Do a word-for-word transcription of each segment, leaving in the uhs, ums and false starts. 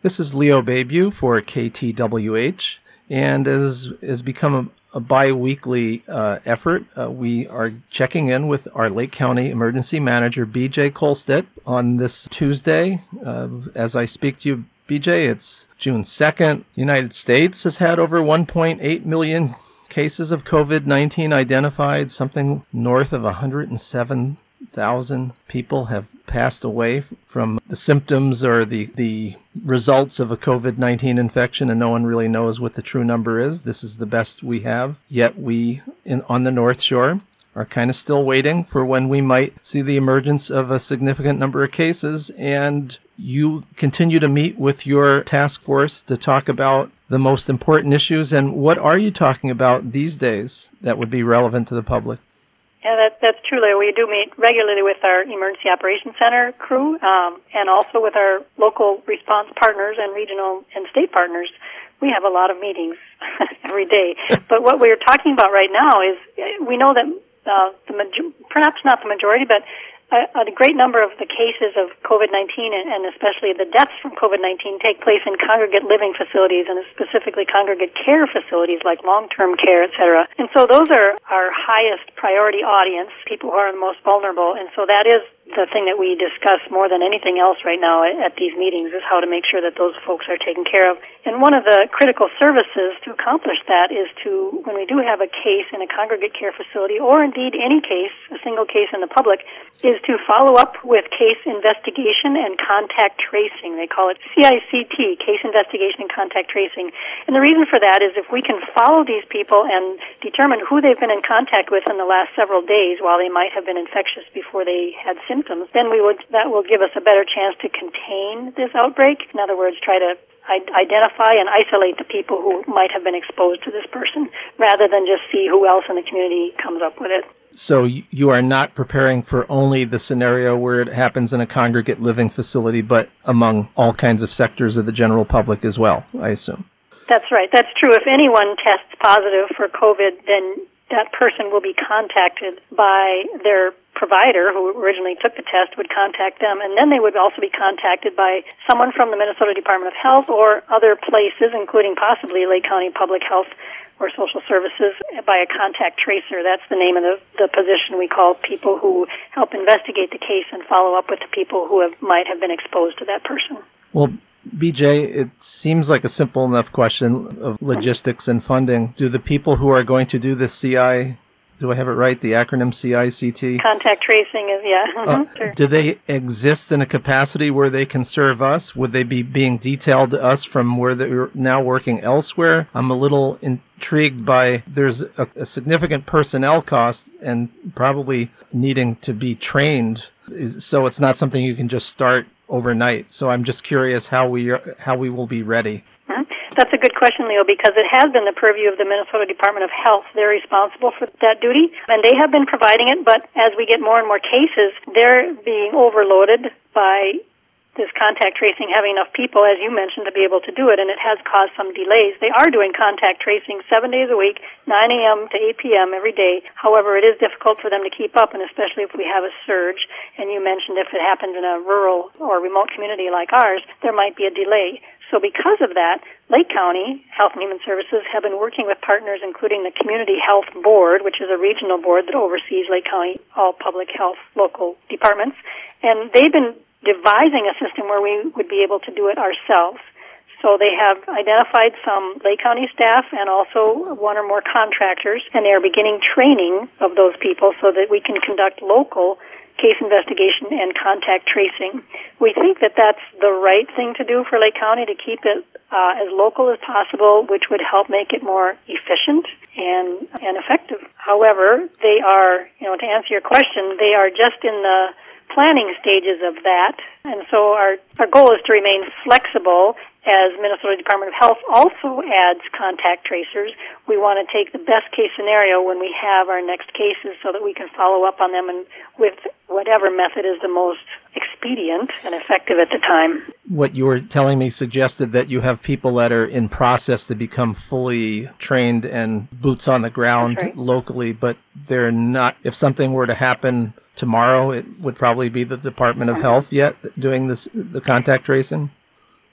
This is Leo Bayview for K T W H, and as has become a, a bi-weekly uh, effort, uh, we are checking in with our Lake County Emergency Manager, B J Kolstedt, on this Tuesday. Uh, as I speak to you, B J, it's June second. The United States has had over one point eight million cases of COVID nineteen identified. Something north of one hundred seven thousand people have passed away from the symptoms or the, the results of a COVID nineteen infection, and no one really knows what the true number is. This is the best we have. Yet we, in, on the North Shore, are kind of still waiting for when we might see the emergence of a significant number of cases. And you continue to meet with your task force to talk about the most important issues. And what are you talking about these days that would be relevant to the public? Yeah, that, that's true, Larry. We do meet regularly with our Emergency Operations Center crew um, and also with our local response partners and regional and state partners. We have a lot of meetings every day. But what we're talking about right now is we know that uh, the major- perhaps not the majority, but a, a great number of the cases of COVID nineteen and, and especially the deaths from COVID nineteen take place in congregate living facilities and specifically congregate care facilities like long-term care, et cetera. And so those are our highest priority audience, people who are the most vulnerable. And so that is the thing that we discuss more than anything else right now at these meetings is how to make sure that those folks are taken care of. And one of the critical services to accomplish that is to, when we do have a case in a congregate care facility, or indeed any case, a single case in the public, is to follow up with case investigation and contact tracing. They call it C I C T, Case Investigation and Contact Tracing. And the reason for that is if we can follow these people and determine who they've been in contact with in the last several days while they might have been infectious before they had symptoms, then we would that will give us a better chance to contain this outbreak. In other words, try to identify and isolate the people who might have been exposed to this person rather than just see who else in the community comes up with it. So you are not preparing for only the scenario where it happens in a congregate living facility, but among all kinds of sectors of the general public as well, I assume. That's right. That's true. If anyone tests positive for COVID, then that person will be contacted by their provider who originally took the test, would contact them, and then they would also be contacted by someone from the Minnesota Department of Health or other places, including possibly Lake County Public Health or Social Services, by a contact tracer. That's the name of the, the position we call people who help investigate the case and follow up with the people who have, might have been exposed to that person. Well, B J, it seems like a simple enough question of logistics and funding. Do the people who are going to do this C I, do I have it right, the acronym C I C T? Contact tracing is, yeah. Uh, sure. Do they exist in a capacity where they can serve us? Would they be being detailed to us from where they're now working elsewhere? I'm a little intrigued by there's a, a significant personnel cost and probably needing to be trained. So it's not something you can just start overnight. So I'm just curious how we are, how we will be ready. Mm-hmm. That's a good question, Leo, because it has been the purview of the Minnesota Department of Health. They're responsible for that duty, and they have been providing it, but as we get more and more cases, they're being overloaded by this contact tracing, having enough people, as you mentioned, to be able to do it, and it has caused some delays. They are doing contact tracing seven days a week, nine a.m. to eight p.m. every day. However, it is difficult for them to keep up, and especially if we have a surge, and you mentioned if it happens in a rural or remote community like ours, there might be a delay. So because of that, Lake County Health and Human Services have been working with partners, including the Community Health Board, which is a regional board that oversees Lake County all public health local departments, and they've been devising a system where we would be able to do it ourselves. So they have identified some Lake County staff and also one or more contractors, and they are beginning training of those people so that we can conduct local case investigation and contact tracing. We think that that's the right thing to do for Lake County, to keep it uh, as local as possible, which would help make it more efficient and and effective. However, they are, you know, to answer your question, they are just in the planning stages of that, and so our, our goal is to remain flexible as Minnesota Department of Health also adds contact tracers. We want to take the best case scenario when we have our next cases so that we can follow up on them and with whatever method is the most expedient and effective at the time. What you were telling me suggested that you have people that are in process to become fully trained and boots on the ground right. locally, but they're not, if something were to happen tomorrow, it would probably be the Department of Health yet doing this, the contact tracing?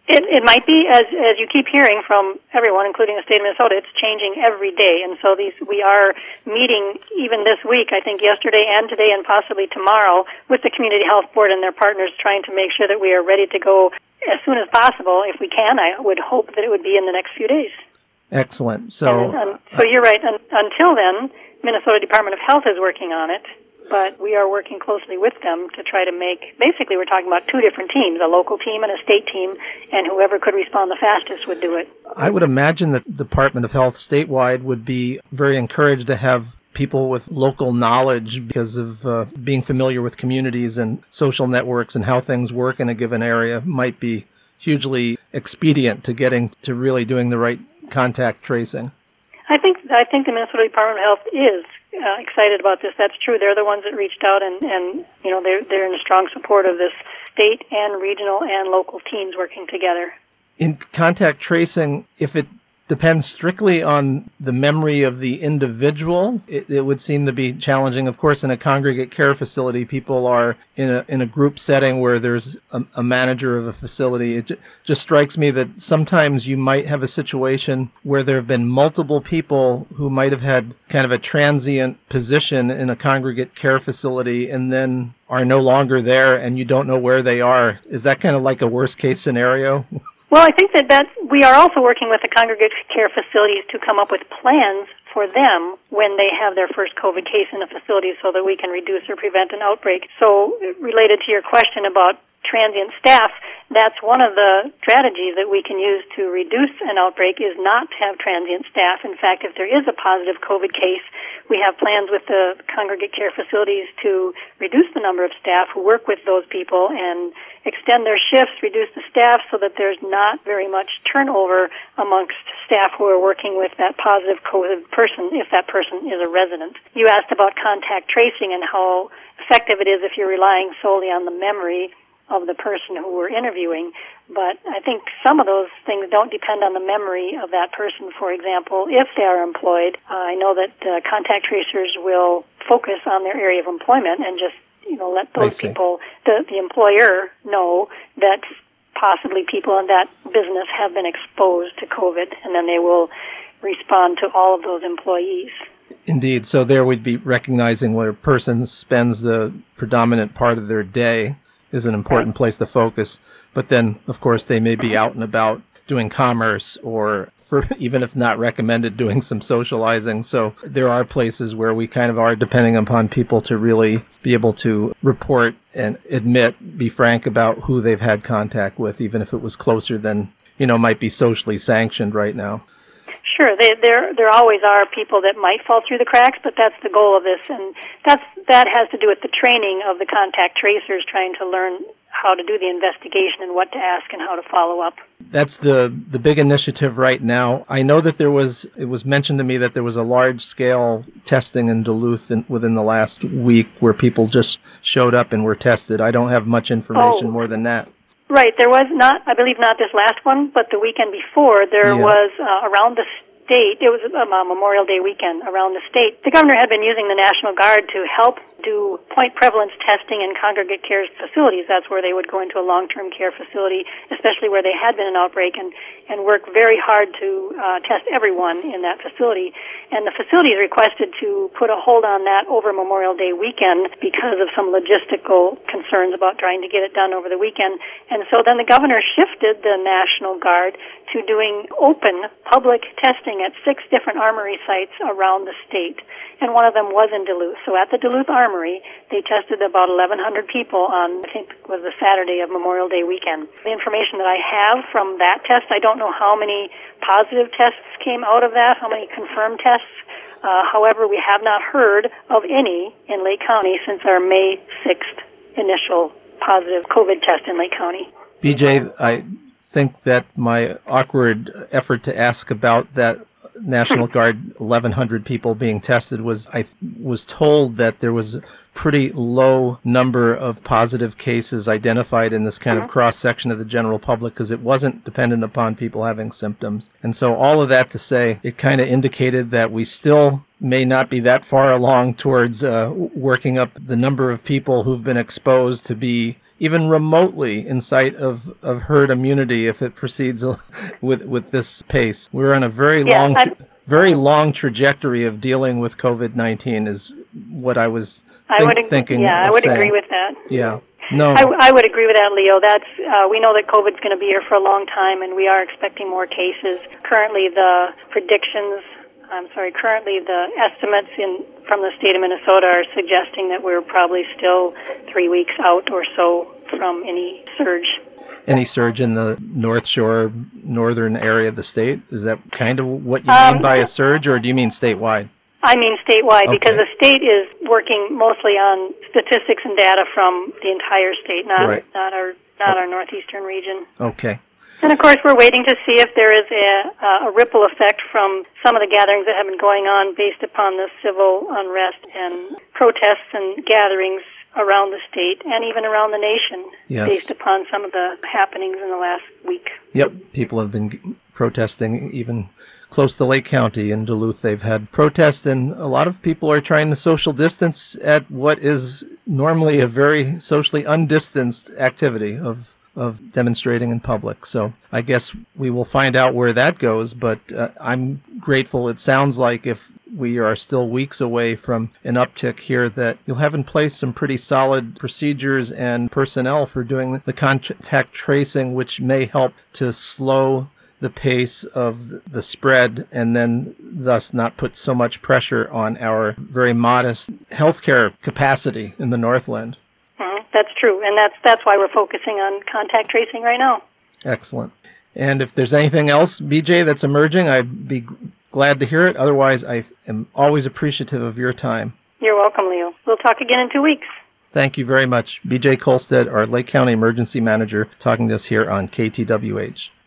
It, it might be, as as you keep hearing from everyone, including the state of Minnesota, it's changing every day. And so these we are meeting even this week, I think yesterday and today and possibly tomorrow, with the Community Health Board and their partners, trying to make sure that we are ready to go as soon as possible. If we can, I would hope that it would be in the next few days. Excellent. So, and, um, so you're right. Un- until then, Minnesota Department of Health is working on it. But we are working closely with them to try to make, basically we're talking about two different teams, a local team and a state team, and whoever could respond the fastest would do it. I would imagine that the Department of Health statewide would be very encouraged to have people with local knowledge because of uh, being familiar with communities and social networks and how things work in a given area might be hugely expedient to getting to really doing the right contact tracing. I think I think the Minnesota Department of Health is uh, excited about this. That's true. They're the ones that reached out, and, and you know they're they're in strong support of this state and regional and local teams working together. In contact tracing, if it depends strictly on the memory of the individual, it, it would seem to be challenging. Of course, in a congregate care facility, people are in a in a group setting where there's a, a manager of a facility. It j- just strikes me that sometimes you might have a situation where there have been multiple people who might have had kind of a transient position in a congregate care facility and then are no longer there and you don't know where they are. Is that kind of like a worst case scenario? Well, I think that, that we are also working with the congregate care facilities to come up with plans for them when they have their first COVID case in a facility so that we can reduce or prevent an outbreak. So related to your question about transient staff, that's one of the strategies that we can use to reduce an outbreak is not to have transient staff. In fact, if there is a positive COVID case, we have plans with the congregate care facilities to reduce the number of staff who work with those people and extend their shifts, reduce the staff so that there's not very much turnover amongst staff who are working with that positive COVID person if that person is a resident. You asked about contact tracing and how effective it is if you're relying solely on the memory of the person who we're interviewing, but I think some of those things don't depend on the memory of that person. For example, if they are employed, uh, I know that uh, contact tracers will focus on their area of employment and just you know let those people, the, the employer, know that possibly people in that business have been exposed to COVID, and then they will respond to all of those employees. Indeed. So there we'd be recognizing where a person spends the predominant part of their day is an important place to focus. But then, of course, they may be out and about doing commerce or, for, even if not recommended, doing some socializing. So there are places where we kind of are depending upon people to really be able to report and admit, be frank about who they've had contact with, even if it was closer than, you know, might be socially sanctioned right now. Sure, they, there there always are people that might fall through the cracks, but that's the goal of this, and that's that has to do with the training of the contact tracers, trying to learn how to do the investigation and what to ask and how to follow up. That's the the big initiative right now. I know that there was it was mentioned to me that there was a large scale testing in Duluth in, within the last week where people just showed up and were tested. I don't have much information oh. more than that. Right. There was not, I believe not this last one, but the weekend before, there yeah. was uh, around the state, it was um, a Memorial Day weekend around the state. The governor had been using the National Guard to help do point prevalence testing in congregate care facilities. That's where they would go into a long-term care facility, especially where they had been an outbreak, and, and work very hard to uh, test everyone in that facility. And the facilities requested to put a hold on that over Memorial Day weekend because of some logistical concerns about trying to get it done over the weekend. And so then the governor shifted the National Guard to doing open public testing at six different armory sites around the state. And one of them was in Duluth. So at the Duluth Armory, they tested about eleven hundred people on, I think it was the Saturday of Memorial Day weekend. The information that I have from that test, I don't know how many positive tests came out of that, how many confirmed tests. Uh, however, we have not heard of any in Lake County since our May sixth initial positive COVID test in Lake County. B J, I think that my awkward effort to ask about that National Guard eleven hundred people being tested was I was told that there was a pretty low number of positive cases identified in this kind of cross section of the general public because it wasn't dependent upon people having symptoms. And so all of that to say, it kind of indicated that we still may not be that far along towards uh, working up the number of people who've been exposed to be even remotely in sight of, of herd immunity if it proceeds with with this pace. We're on a very Yeah, long, I'm- tra- very long trajectory of dealing with COVID nineteen. Is what I was I think, would, ag- thinking. yeah, of I would saying. agree with that. Yeah. No. I, I would agree with that, Leo. That's uh, we know that COVID's going to be here for a long time, and we are expecting more cases. Currently, the predictions, I'm sorry, currently the estimates in from the state of Minnesota are suggesting that we're probably still three weeks out or so from any surge. Any surge in the North Shore, northern area of the state? Is that kind of what you Um, mean by a surge, or do you mean statewide? I mean statewide, Okay. because the state is working mostly on statistics and data from the entire state, not Right. not our not our northeastern region. Okay. And of course, we're waiting to see if there is a, a ripple effect from some of the gatherings that have been going on based upon the civil unrest and protests and gatherings around the state and even around the nation, Yes. based upon some of the happenings in the last week. Yep. People have been g- protesting even close to Lake County in Duluth. They've had protests, and a lot of people are trying to social distance at what is normally a very socially undistanced activity of of demonstrating in public. So I guess we will find out where that goes, but uh, I'm grateful. It sounds like if we are still weeks away from an uptick here, that you'll have in place some pretty solid procedures and personnel for doing the contact tracing, which may help to slow the pace of the spread and then thus not put so much pressure on our very modest healthcare capacity in the Northland. Mhm, that's true, and that's that's why we're focusing on contact tracing right now. Excellent. And if there's anything else, B J, that's emerging, I'd be glad to hear it. Otherwise, I am always appreciative of your time. You're welcome, Leo. We'll talk again in two weeks. Thank you very much. B J Kolstad, our Lake County Emergency Manager, talking to us here on K T W H.